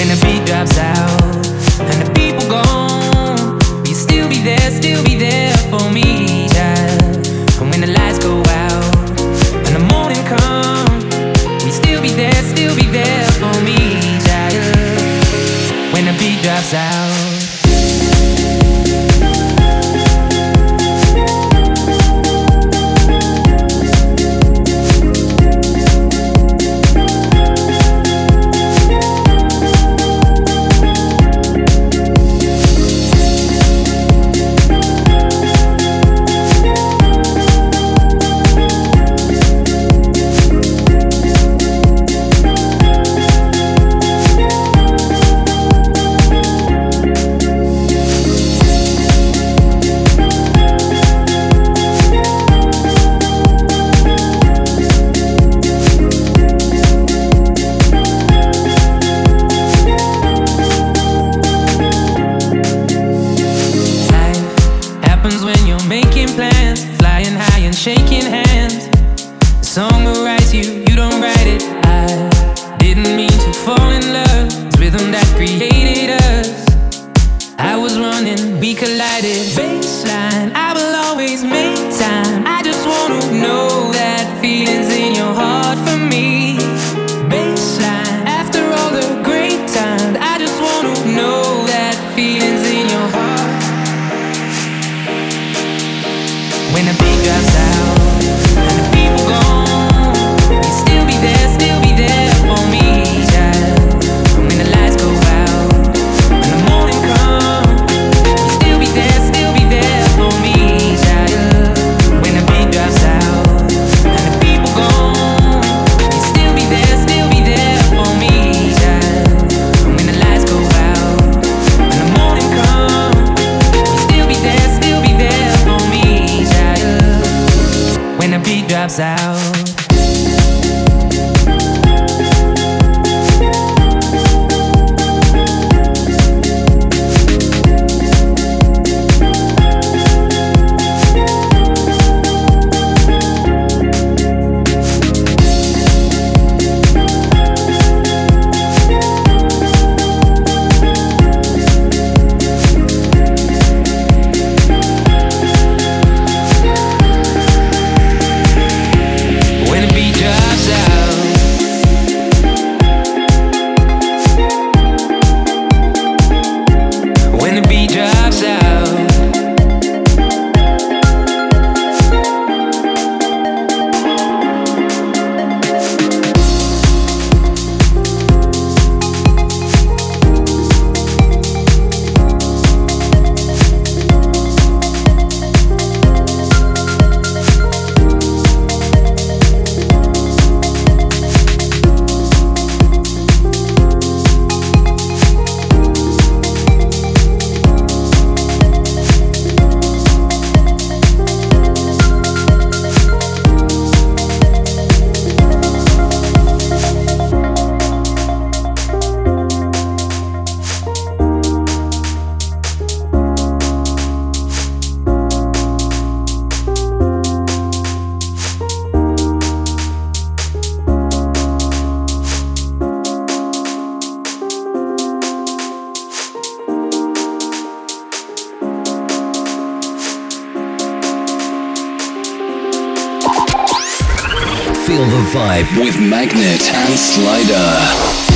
When the beat drops out and the people gone, will you still be there for me, child? And when the lights go out and the morning comes, will you still be there for me, child? When the beat drops out. Making plans, flying high and shaking hands. The song will write you, you don't write it. I didn't mean to fall in love. It's rhythm that created us. I was running, we collided. Baseline, I will always make time. I just wanna know that feeling's in your heart for me. Baseline, after all the great times, I just wanna know that feeling's in your heart. When the beat drops out and the people gone, you still be there for me, child. And when the lights go out and the morning comes, you still be there for me, child. When the beat drops out and the people gone, you still be there for me, child. And when the lights go out and the morning comes, you still be there for me, child. When the beat drops out. Feel the vibe with Magnet and Slider.